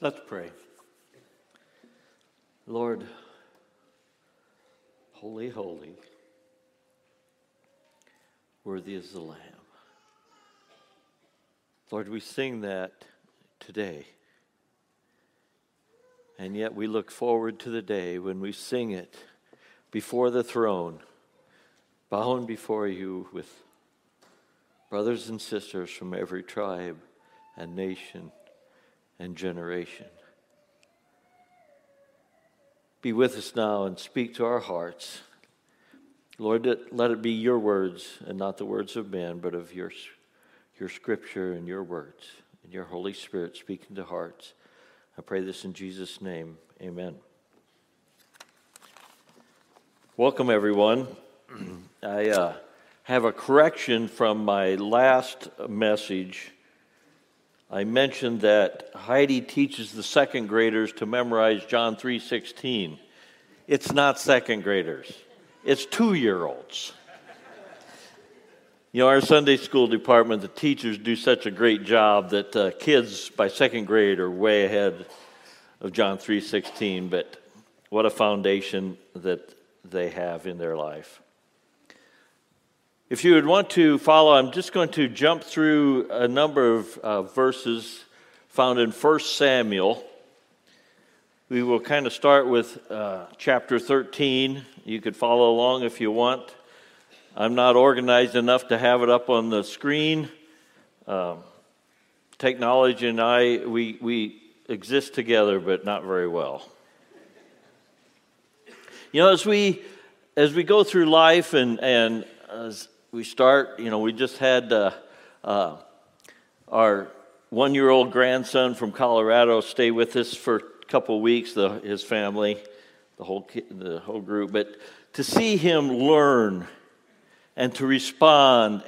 Let's pray. Lord, holy, holy, worthy is the Lamb. Lord, we sing that today. And yet we look forward to the day when we sing it before the throne, bowing before you with brothers and sisters from every tribe and nation and generation. Be with us now and speak to our hearts. Lord, let it be your words and not the words of men, but of your scripture and your words and your Holy Spirit speaking to hearts. I pray this in Jesus' name. Amen. Welcome, everyone. I have a correction from my last message. I mentioned that Heidi teaches the second graders to memorize John 3:16. It's not second graders. It's 2-year-olds. You know, our Sunday school department, the teachers do such a great job that kids by second grade are way ahead of John 3:16, but what a foundation that they have in their life. If you would want to follow, I'm just going to jump through a number of verses found in 1 Samuel. We will kind of start with chapter 13. You could follow along if you want. I'm not organized enough to have it up on the screen. Technology and we exist together, but not very well. You know, as we go through life and as we start, you know, we just had our 1-year-old grandson from Colorado stay with us for a couple of weeks, his family, the whole group. But to see him learn and to respond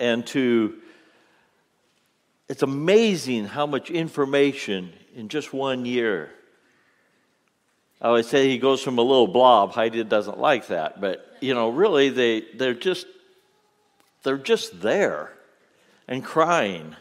it's amazing how much information in just 1 year. I always say he goes from a little blob. Heidi doesn't like that, but you know, really they're just there and crying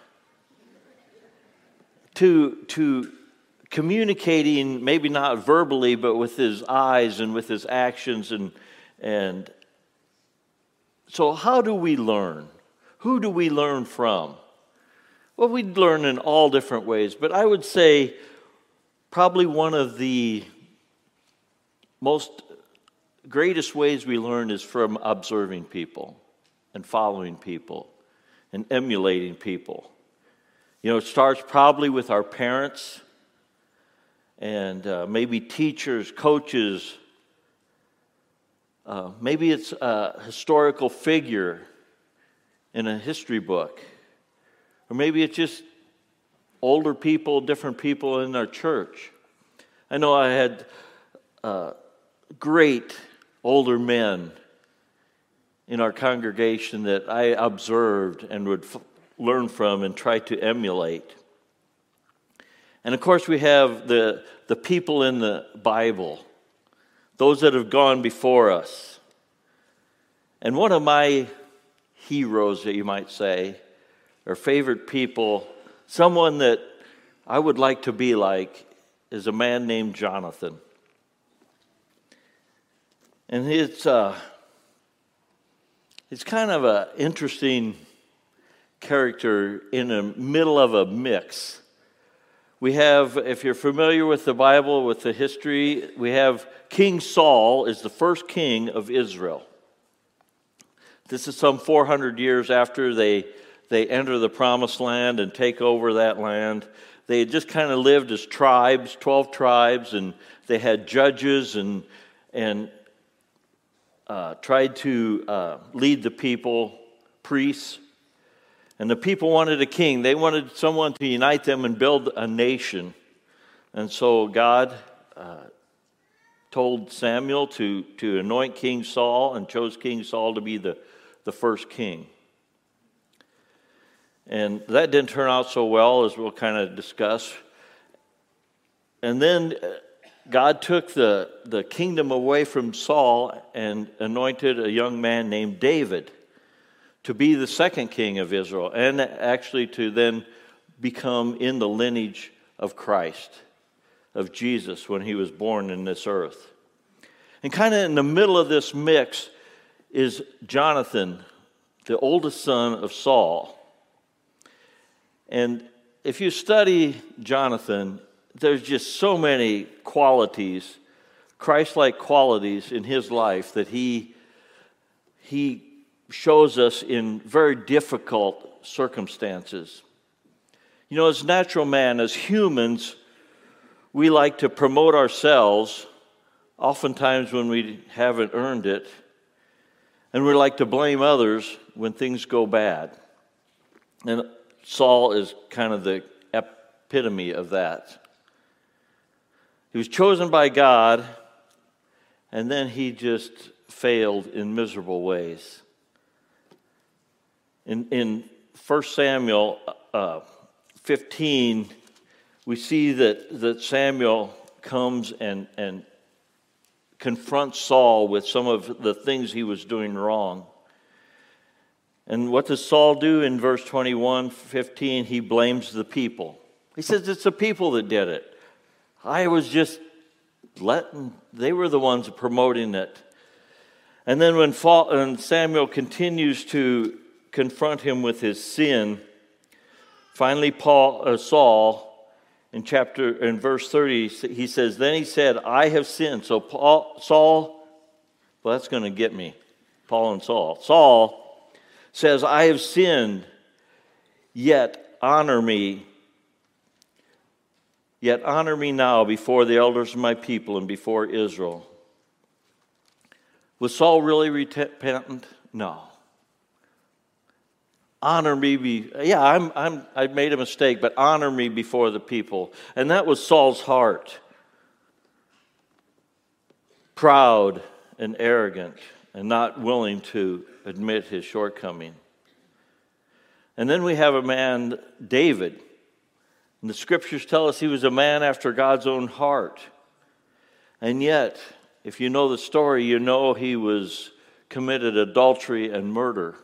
to communicating, maybe not verbally, but with his eyes and with his actions and so how do we learn? Who do we learn from? Well, we learn in all different ways, but I would say probably one of the most greatest ways we learn is from observing people and following people and emulating people. You know, it starts probably with our parents and maybe teachers, coaches. Maybe it's a historical figure in a history book. Or maybe it's just older people, different people in our church. I know I had great older men in our congregation that I observed and would learn from and try to emulate. And of course we have the people in the Bible, those that have gone before us. And one of my heroes, that you might say, or favorite people, someone that I would like to be like, is a man named Jonathan. And it's kind of an interesting character in the middle of a mix. We have, if you're familiar with the Bible, with the history, we have King Saul is the first king of Israel. This is some 400 years after they enter the promised land and take over that land. They had just kind of lived as tribes, 12 tribes, and they had judges and tried to lead the people, priests. And the people wanted a king. They wanted someone to unite them and build a nation. And so God told Samuel to anoint King Saul and chose King Saul to be the first king. And that didn't turn out so well, as we'll kind of discuss. And then God took the kingdom away from Saul and anointed a young man named David to be the second king of Israel, and actually to then become in the lineage of Christ. of Jesus when he was born in this earth. And kind of in the middle of this mix is Jonathan, the oldest son of Saul. And if you study Jonathan, there's just so many qualities, Christ-like qualities in his life that he shows us in very difficult circumstances. You know, as natural man, as humans, we like to promote ourselves, oftentimes when we haven't earned it, and we like to blame others when things go bad. And Saul is kind of the epitome of that. He was chosen by God, and then he just failed in miserable ways. In 1 Samuel 15, we see that Samuel comes and confronts Saul with some of the things he was doing wrong. And what does Saul do in verse 21, 15? He blames the people. He says, it's the people that did it. I was just they were the ones promoting it. And then when Samuel continues to confront him with his sin, finally Saul, in verse 30, he says, then he said, I have sinned. So Saul, well, that's going to get me, Paul and Saul. Saul says, I have sinned, yet honor me now before the elders of my people and before Israel. Was Saul really repentant? No. Honor me, I made a mistake, but honor me before the people. And that was Saul's heart. Proud and arrogant and not willing to admit his shortcoming. And then we have a man, David. And the scriptures tell us he was a man after God's own heart. And yet, if you know the story, you know he committed adultery and murder.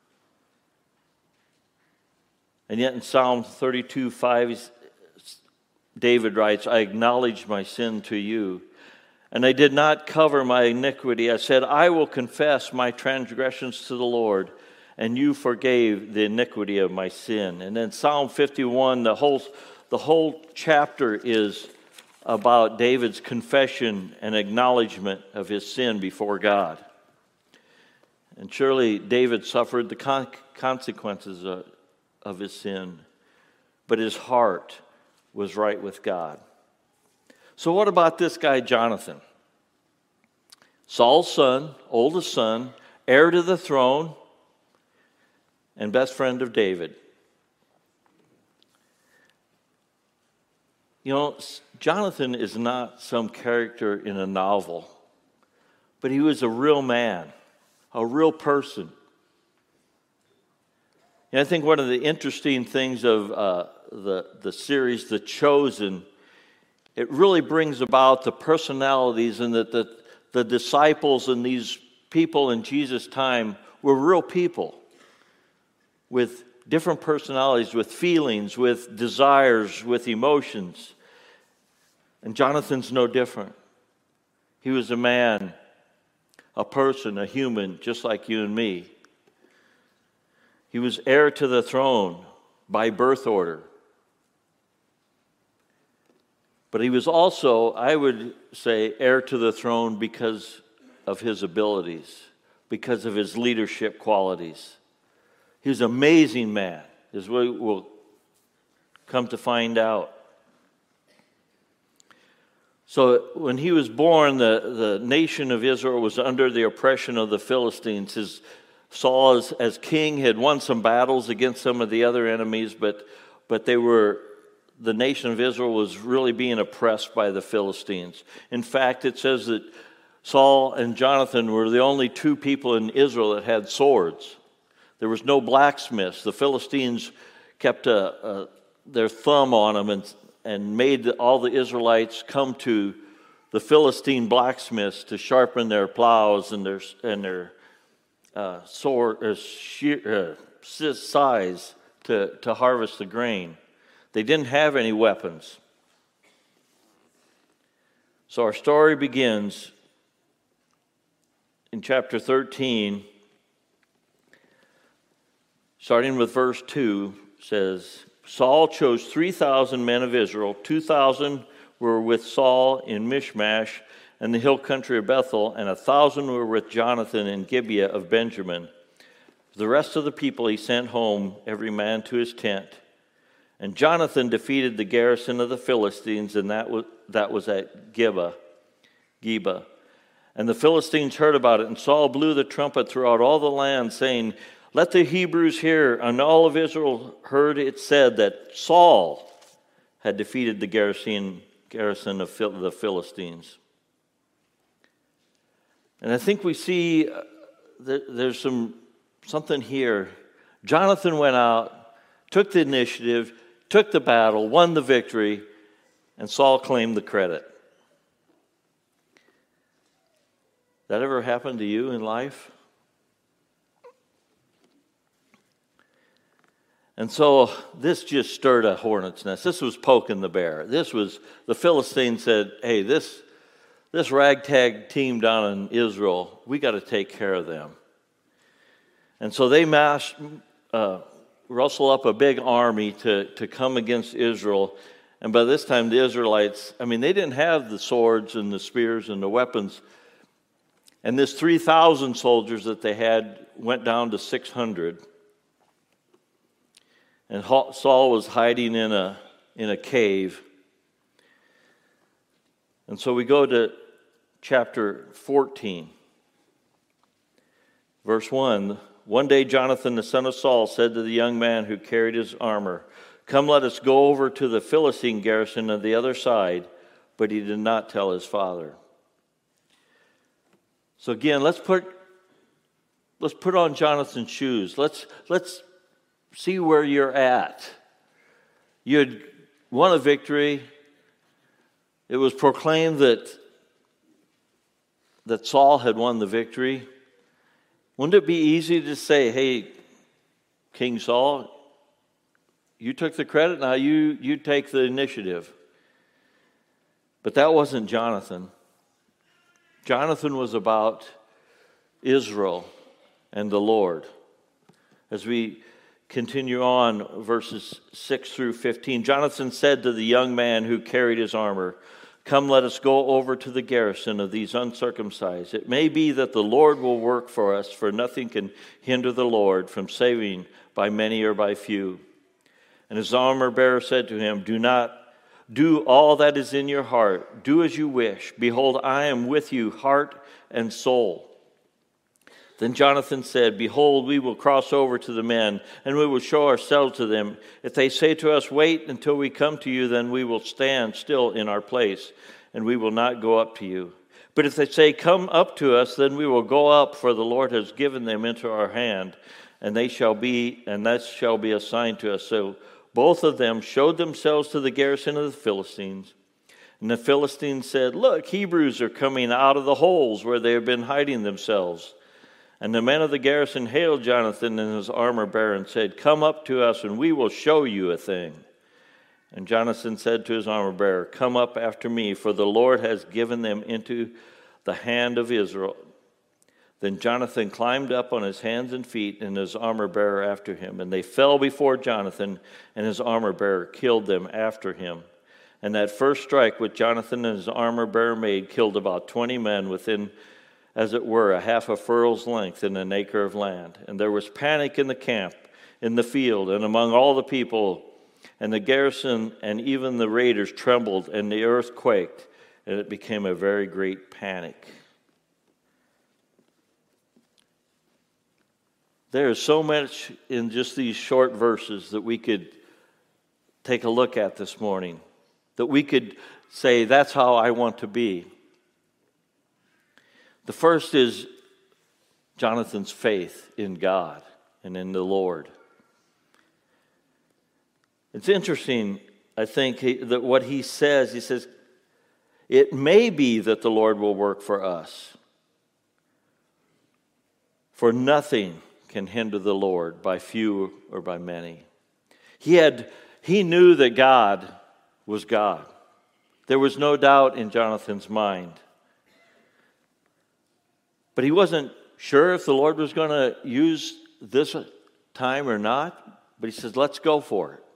And yet in Psalm 32:5, David writes, I acknowledge my sin to you, and I did not cover my iniquity. I said, I will confess my transgressions to the Lord, and you forgave the iniquity of my sin. And then Psalm 51, the whole chapter is about David's confession and acknowledgement of his sin before God. And surely David suffered the consequences of his sin, but his heart was right with God. So what about this guy, Jonathan? Saul's son, oldest son, heir to the throne, and best friend of David. You know, Jonathan is not some character in a novel, but he was a real man, a real person. And I think one of the interesting things of the series, The Chosen, it really brings about the personalities, and that the disciples and these people in Jesus' time were real people with different personalities, with feelings, with desires, with emotions. And Jonathan's no different. He was a man, a person, a human, just like you and me. He was heir to the throne by birth order. But he was also, I would say, heir to the throne because of his abilities, because of his leadership qualities. He was an amazing man, as we will come to find out. So when he was born, the nation of Israel was under the oppression of the Philistines. Saul, as king, had won some battles against some of the other enemies, but the nation of Israel was really being oppressed by the Philistines. In fact, it says that Saul and Jonathan were the only two people in Israel that had swords. There was no blacksmiths. The Philistines kept their thumb on them and made all the Israelites come to the Philistine blacksmiths to sharpen their plows and their sword size to harvest the grain. They didn't have any weapons. So our story begins in chapter 13, starting with verse 2, says, Saul chose 3,000 men of Israel. 2,000 were with Saul in Michmash and the hill country of Bethel, and 1,000 were with Jonathan in Gibeah of Benjamin. The rest of the people he sent home, every man to his tent. And Jonathan defeated the garrison of the Philistines, and that was at Geba. And the Philistines heard about it, and Saul blew the trumpet throughout all the land, saying, Let the Hebrews hear. And all of Israel heard it said that Saul had defeated the garrison of the Philistines. And I think we see there's something here. Jonathan went out, took the initiative, took the battle, won the victory, and Saul claimed the credit. That ever happened to you in life? And so this just stirred a hornet's nest. This was poking the bear. The Philistines said, hey, this ragtag team down in Israel, we got to take care of them. And so they rustle up a big army to come against Israel. And by this time, the Israelites, they didn't have the swords and the spears and the weapons. And this 3,000 soldiers that they had went down to 600. And Saul was hiding in a cave. And so we go to chapter 14, verse 1. One day Jonathan, the son of Saul, said to the young man who carried his armor, Come, let us go over to the Philistine garrison on the other side. But he did not tell his father. So again, let's put on Jonathan's shoes. Let's see where you're at. You had won a victory. It was proclaimed that Saul had won the victory. Wouldn't it be easy to say, hey, King Saul, you took the credit, now you take the initiative. But that wasn't Jonathan. Jonathan was about Israel and the Lord. As we continue on, verses 6 through 15, Jonathan said to the young man who carried his armor, Come, let us go over to the garrison of these uncircumcised. It may be that the Lord will work for us, for nothing can hinder the Lord from saving by many or by few. And his armor-bearer said to him, Do not do all that is in your heart. Do as you wish. Behold, I am with you, heart and soul. Then Jonathan said, Behold, we will cross over to the men, and we will show ourselves to them. If they say to us, Wait until we come to you, then we will stand still in our place, and we will not go up to you. But if they say, Come up to us, then we will go up, for the Lord has given them into our hand, and that shall be assigned to us. So both of them showed themselves to the garrison of the Philistines. And the Philistines said, Look, Hebrews are coming out of the holes where they have been hiding themselves. And the men of the garrison hailed Jonathan and his armor-bearer and said, Come up to us, and we will show you a thing. And Jonathan said to his armor-bearer, Come up after me, for the Lord has given them into the hand of Israel. Then Jonathan climbed up on his hands and feet, and his armor-bearer after him. And they fell before Jonathan, and his armor-bearer killed them after him. And that first strike which Jonathan and his armor-bearer made killed about 20 men within, as it were, a half a furlong's length in an acre of land. And there was panic in the camp, in the field, and among all the people. And the garrison and even the raiders trembled, and the earth quaked, and it became a very great panic. There is so much in just these short verses that we could take a look at this morning, that we could say, that's how I want to be. The first is Jonathan's faith in God and in the Lord. It's interesting, I think, that what he says, it may be that the Lord will work for us. For nothing can hinder the Lord by few or by many. He knew that God was God. There was no doubt in Jonathan's mind. But he wasn't sure if the Lord was going to use this time or not. But he says, let's go for it.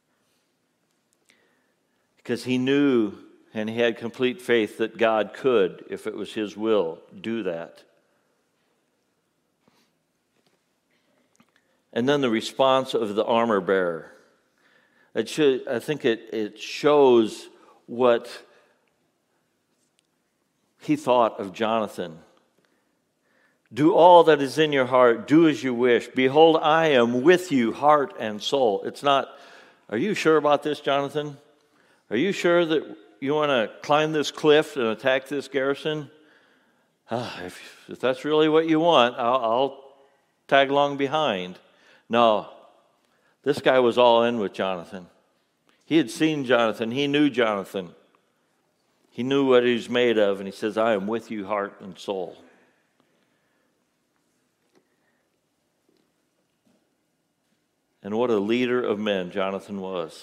Because he knew and he had complete faith that God could, if it was his will, do that. And then the response of the armor bearer. I think it shows what he thought of Jonathan. Do all that is in your heart. Do as you wish. Behold, I am with you, heart and soul. It's not, are you sure about this, Jonathan? Are you sure that you want to climb this cliff and attack this garrison? If that's really what you want, I'll tag along behind. No, this guy was all in with Jonathan. He had seen Jonathan. He knew Jonathan. He knew what he was made of, and he says, I am with you, heart and soul. And what a leader of men Jonathan was.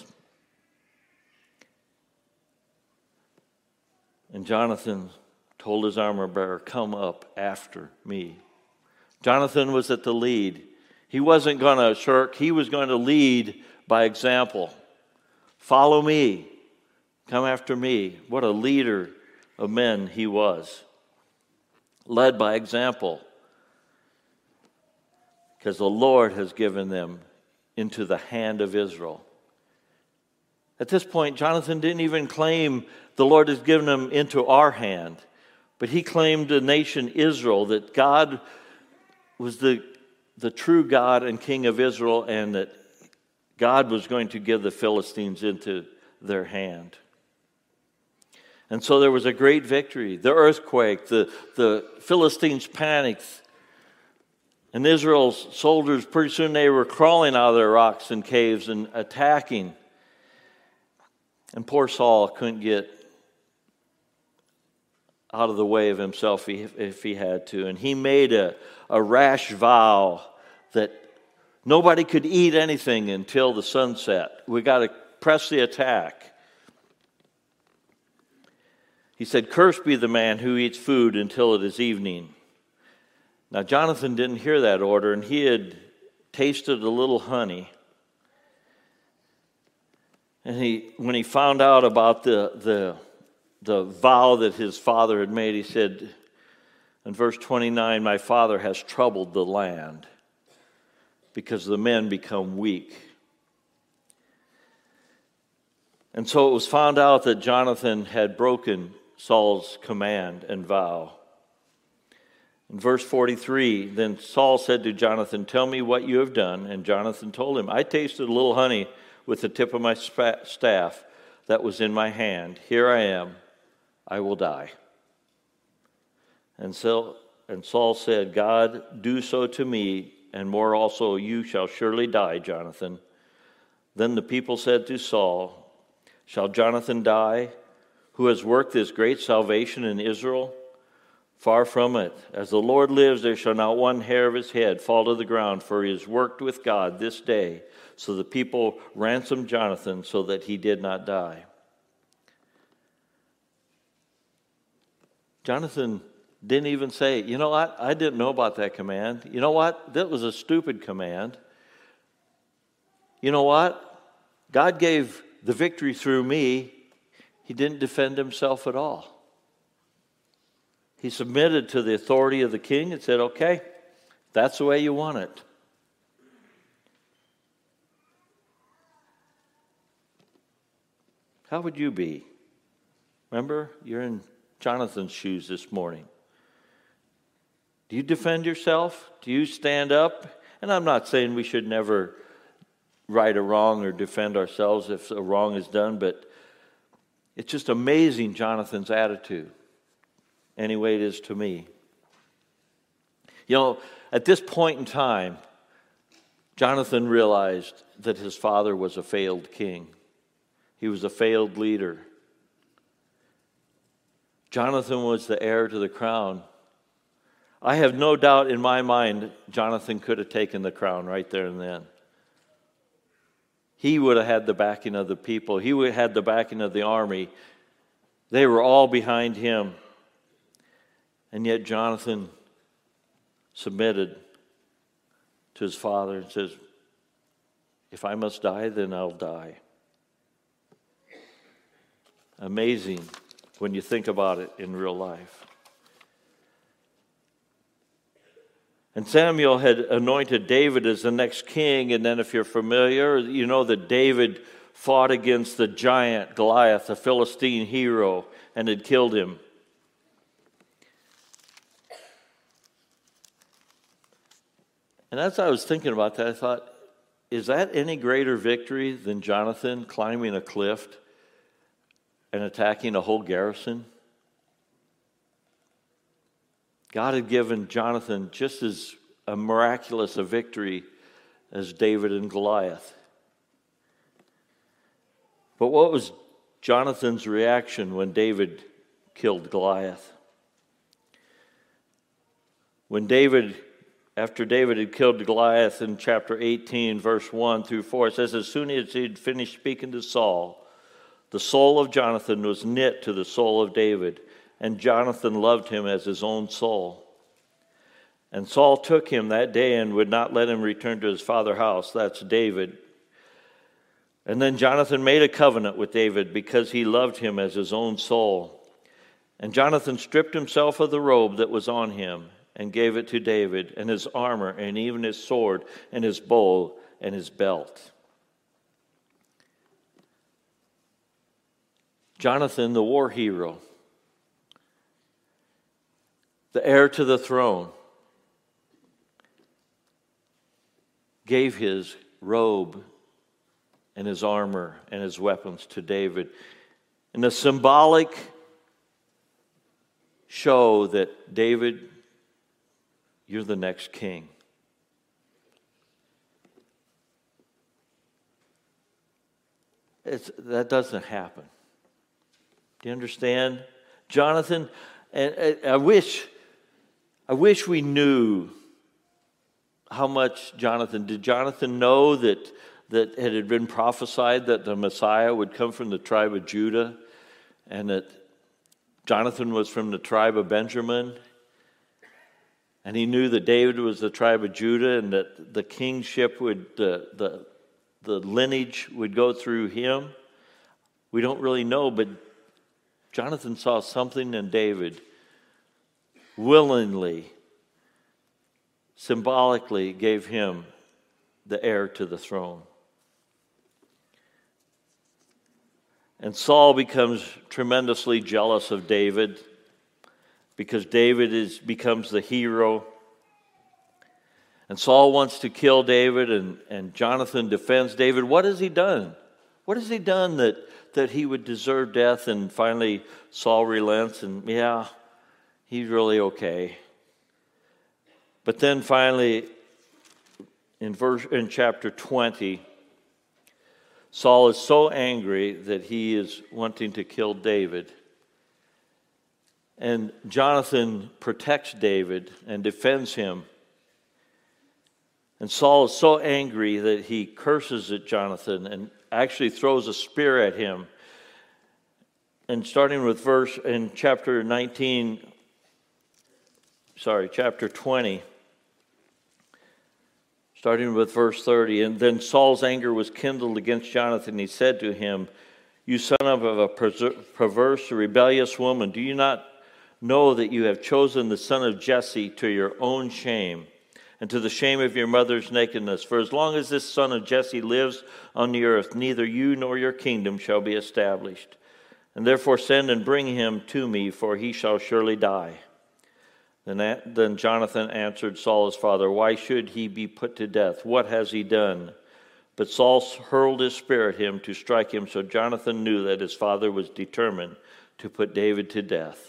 And Jonathan told his armor bearer, come up after me. Jonathan was at the lead. He wasn't going to shirk. He was going to lead by example. Follow me. Come after me. What a leader of men he was. Led by example. Because the Lord has given them into the hand of Israel. At this point, Jonathan didn't even claim the Lord has given him into our hand, but he claimed the nation Israel, that God was the true God and King of Israel, and that God was going to give the Philistines into their hand. And so there was a great victory. The earthquake, the Philistines panicked, and Israel's soldiers, pretty soon they were crawling out of their rocks and caves and attacking. And poor Saul couldn't get out of the way of himself if he had to. And he made a rash vow that nobody could eat anything until the sunset. We got to press the attack. He said, cursed be the man who eats food until it is evening. Now, Jonathan didn't hear that order, and he had tasted a little honey. And when he found out about the vow that his father had made, he said, in verse 29, my father has troubled the land because the men become weak. And so it was found out that Jonathan had broken Saul's command and vow. In verse 43, then Saul said to Jonathan, tell me what you have done. And Jonathan told him, I tasted a little honey with the tip of my staff that was in my hand. Here I am. I will die. And Saul said, God, do so to me, and more also, you shall surely die, Jonathan. Then the people said to Saul, shall Jonathan die, who has worked this great salvation in Israel? Far from it. As the Lord lives, there shall not one hair of his head fall to the ground, for he has worked with God this day. So the people ransomed Jonathan so that he did not die. Jonathan didn't even say, you know what, I didn't know about that command. You know what, that was a stupid command. You know what, God gave the victory through me. He didn't defend himself at all. He submitted to the authority of the king and said, okay, that's the way you want it. How would you be? Remember, you're in Jonathan's shoes this morning. Do you defend yourself? Do you stand up? And I'm not saying we should never right a wrong or defend ourselves if a wrong is done, but it's just amazing Jonathan's attitude. Anyway, it is to me. You know, at this point in time, Jonathan realized that his father was a failed king. He was a failed leader. Jonathan was the heir to the crown. I have no doubt in my mind Jonathan could have taken the crown right there and then. He would have had the backing of the people. He would have had the backing of the army. They were all behind him. And yet Jonathan submitted to his father and says, if I must die, then I'll die. Amazing when you think about it in real life. And Samuel had anointed David as the next king, and then if you're familiar, you know that David fought against the giant Goliath, a Philistine hero, and had killed him. And as I was thinking about that, I thought, is that any greater victory than Jonathan climbing a cliff and attacking a whole garrison? God had given Jonathan just as a miraculous a victory as David and Goliath. But what was Jonathan's reaction when David killed Goliath? After David had killed Goliath in chapter 18, verse 1 through 4, it says, as soon as he had finished speaking to Saul, the soul of Jonathan was knit to the soul of David, and Jonathan loved him as his own soul. And Saul took him that day and would not let him return to his father's house. That's David. And then Jonathan made a covenant with David because he loved him as his own soul. And Jonathan stripped himself of the robe that was on him and gave it to David, and his armor, and even his sword, and his bow, and his belt. Jonathan, the war hero, the heir to the throne, gave his robe and his armor and his weapons to David in a symbolic show that David, you're the next king. That doesn't happen. Do you understand? Jonathan, and I wish we knew how much did Jonathan know that it had been prophesied that the Messiah would come from the tribe of Judah, and that Jonathan was from the tribe of Benjamin? And he knew that David was the tribe of Judah, and that the kingship the lineage would go through him. We don't really know, but Jonathan saw something in David, willingly, symbolically gave him the heir to the throne. And Saul becomes tremendously jealous of David, because David becomes the hero. And Saul wants to kill David, and Jonathan defends David. What has he done? What has he done that he would deserve death? And finally Saul relents, and yeah, he's really okay. But then finally, in chapter 20, Saul is so angry that he is wanting to kill David. And Jonathan protects David and defends him. And Saul is so angry that he curses at Jonathan and actually throws a spear at him. And starting with chapter 20, starting with verse 30, and then Saul's anger was kindled against Jonathan. He said to him, you son of a perverse, rebellious woman, do you not know that you have chosen the son of Jesse to your own shame, and to the shame of your mother's nakedness? For as long as this son of Jesse lives on the earth, neither you nor your kingdom shall be established. And therefore send and bring him to me, for he shall surely die. Then Jonathan answered Saul his father, why should he be put to death? What has he done? But Saul hurled his spear at him to strike him, so Jonathan knew that his father was determined to put David to death.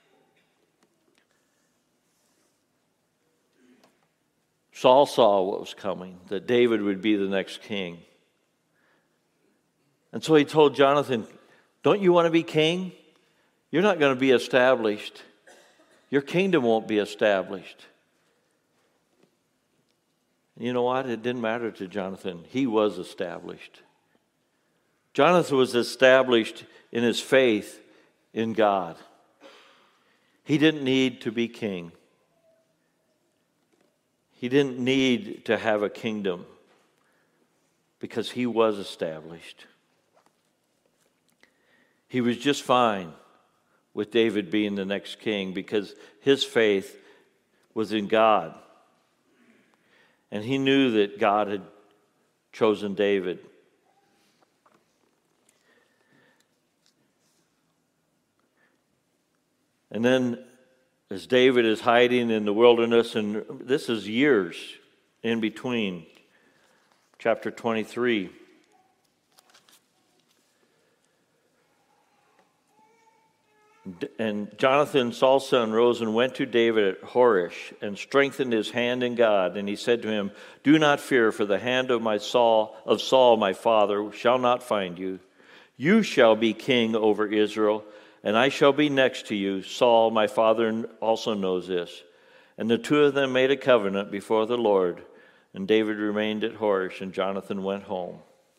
Saul saw what was coming, that David would be the next king. And so he told Jonathan, don't you want to be king? You're not going to be established. Your kingdom won't be established. And you know what? It didn't matter to Jonathan. He was established. Jonathan was established in his faith in God. He didn't need to be king. He didn't need to have a kingdom because he was established. He was just fine with David being the next king because his faith was in God. And he knew that God had chosen David. And then as David is hiding in the wilderness, and this is years in between, chapter 23. And Jonathan, Saul's son, rose and went to David at Horish and strengthened his hand in God. And he said to him, "Do not fear, for the hand of Saul, my father, shall not find you. You shall be king over Israel, and I shall be next to you. Saul, my father, also knows this." And the two of them made a covenant before the Lord. And David remained at Horish, and Jonathan went home.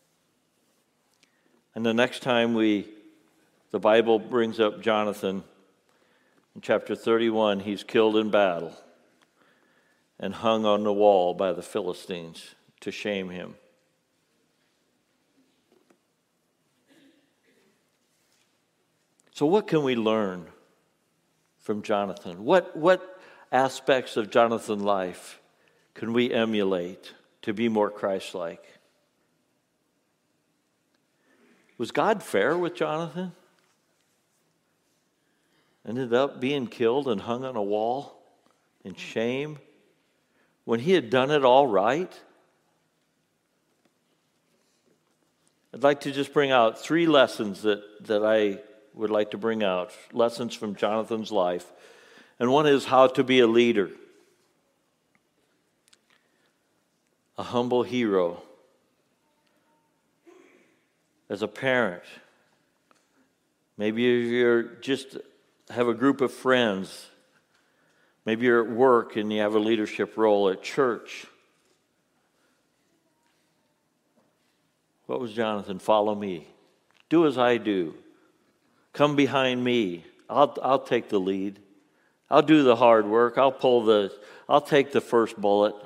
And the next time the Bible brings up Jonathan, in chapter 31, he's killed in battle and hung on the wall by the Philistines to shame him. So what can we learn from Jonathan? What aspects of Jonathan's life can we emulate to be more Christ-like? Was God fair with Jonathan? Ended up being killed and hung on a wall in shame when he had done it all right? I'd like to just bring out 3 lessons that I would like to bring out, lessons from Jonathan's life. And one is how to be a leader, a humble hero, as a parent. Maybe you're just have a group of friends. Maybe you're at work and you have a leadership role at church. What was Jonathan? Follow me. Do as I do. Come behind me. I'll take the lead. I'll do the hard work. I'll take the first bullet.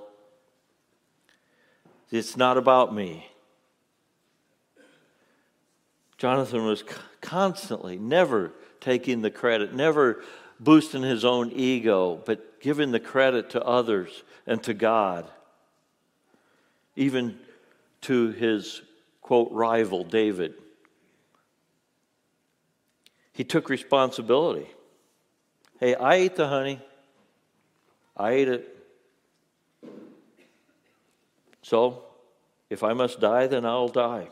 It's not about me. Jonathan was constantly, never taking the credit, never boosting his own ego, but giving the credit to others and to God, even to his, quote, rival, David. He took responsibility. Hey, I ate the honey. I ate it. So, if I must die, then I'll die.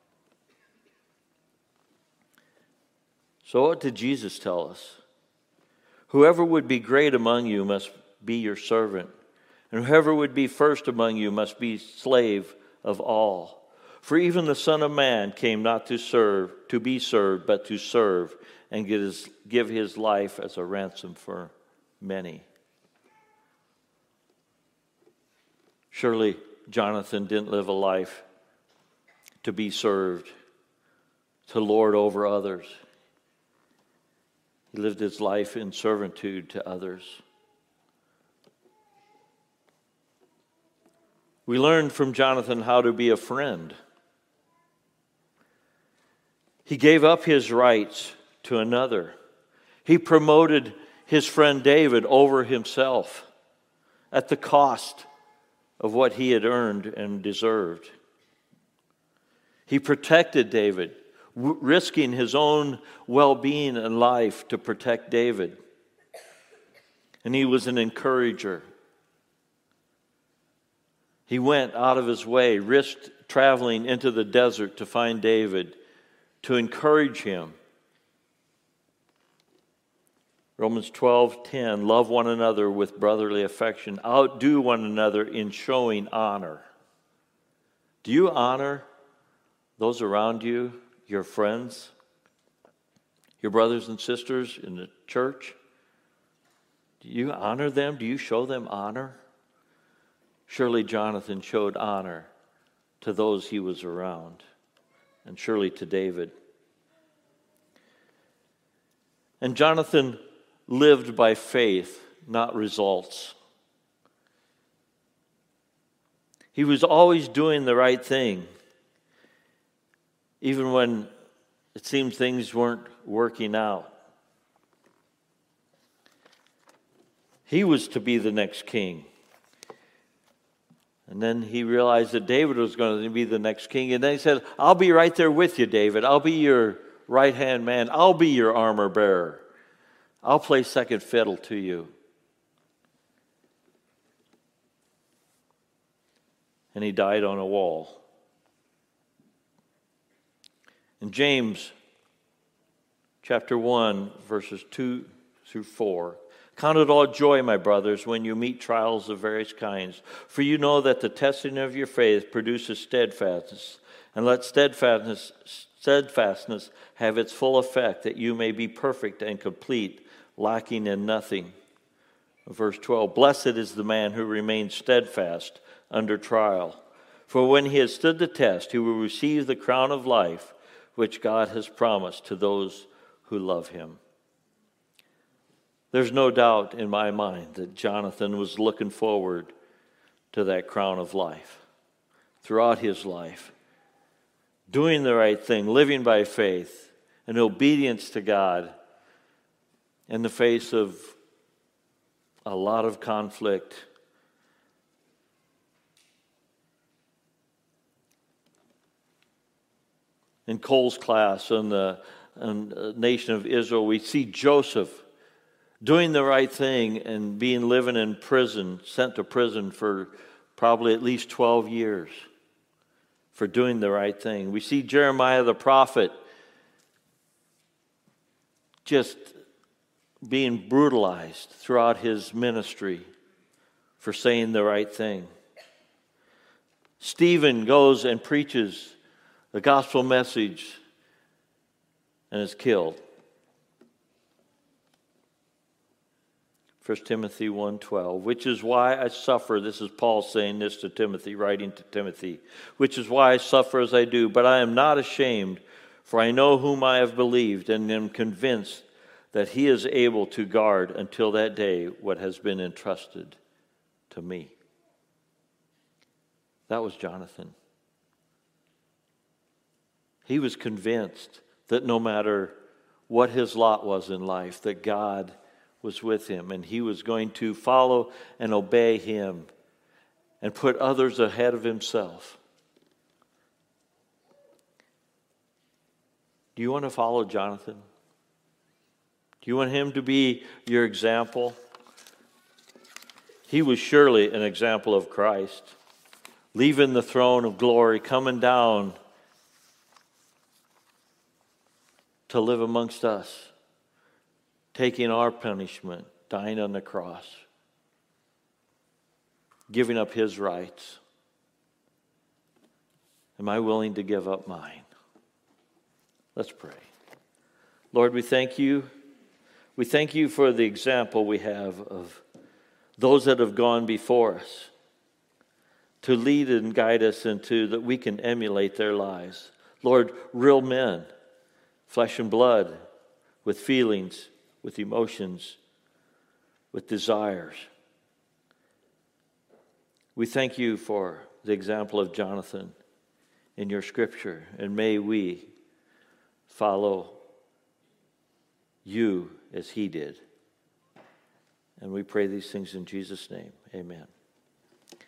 So what did Jesus tell us? Whoever would be great among you must be your servant, and whoever would be first among you must be slave of all. For even the Son of Man came not to be served, but to serve, and give his life as a ransom for many. Surely Jonathan didn't live a life to be served, to lord over others. He lived his life in servitude to others. We learned from Jonathan how to be a friend. He gave up his rights to another. He promoted his friend David over himself at the cost of what he had earned and deserved. He protected David, risking his own well-being and life to protect David. And he was an encourager. He went out of his way, risked traveling into the desert to find David, to encourage him. Romans 12:10, love one another with brotherly affection. Outdo one another in showing honor. Do you honor those around you, your friends, your brothers and sisters in the church? Do you honor them? Do you show them honor? Surely Jonathan showed honor to those he was around, and surely to David. And Jonathan lived by faith, not results. He was always doing the right thing, even when it seemed things weren't working out. He was to be the next king. And then he realized that David was going to be the next king. And then he said, I'll be right there with you, David. I'll be your right-hand man. I'll be your armor bearer. I'll play second fiddle to you. And he died on a wall. In James chapter 1, verses 2 through 4, count it all joy, my brothers, when you meet trials of various kinds, for you know that the testing of your faith produces steadfastness, and let steadfastness have its full effect, that you may be perfect and complete, lacking in nothing. Verse 12, blessed is the man who remains steadfast under trial, for when he has stood the test, he will receive the crown of life which God has promised to those who love him. There's no doubt in my mind that Jonathan was looking forward to that crown of life throughout his life, doing the right thing, living by faith and obedience to God in the face of a lot of conflict. In Cole's class on the nation of Israel, we see Joseph doing the right thing and living in prison, sent to prison for probably at least 12 years for doing the right thing. We see Jeremiah the prophet just being brutalized throughout his ministry for saying the right thing. Stephen goes and preaches the gospel message and is killed. 1 Timothy 1:12, which is why I suffer. This is Paul saying this to Timothy, writing to Timothy. Which is why I suffer as I do, but I am not ashamed, for I know whom I have believed, and am convinced that he is able to guard until that day what has been entrusted to me. That was Jonathan. He was convinced that no matter what his lot was in life, that God was with him, and he was going to follow and obey him and put others ahead of himself. Do you want to follow Jonathan? Do you want him to be your example? He was surely an example of Christ, leaving the throne of glory, coming down to live amongst us, taking our punishment, dying on the cross, giving up his rights. Am I willing to give up mine? Let's pray. Lord, we thank you. We thank you for the example we have of those that have gone before us to lead and guide us into that we can emulate their lives. Lord, real men, flesh and blood, with feelings, with emotions, with desires. We thank you for the example of Jonathan in your scripture, and may we follow you as he did. And we pray these things in Jesus' name. Amen.